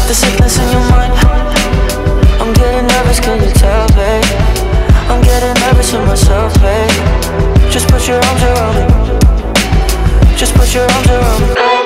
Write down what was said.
the sickness in your mind. I'm getting nervous, can you tell, babe? I'm getting nervous in myself, babe. Just put your arms around me. Just put your arms around me.